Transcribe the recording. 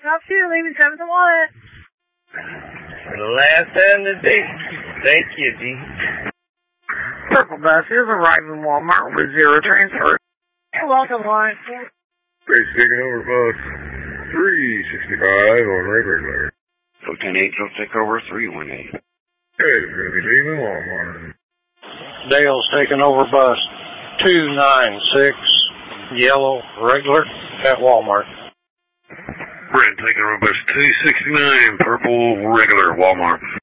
Top 2, leaving 7th and Walnut. The last time today. Thank you, D. Purple bus is arriving Walmart with 0 transfer. You're welcome, Lawrence. It's taking over bus 365 on regular. 010-8, will take over 318. It's going to be leaving Walmart. Dale's taking over bus 296, yellow, regular, at Walmart. Brent taking over bus 269, purple, regular, Walmart.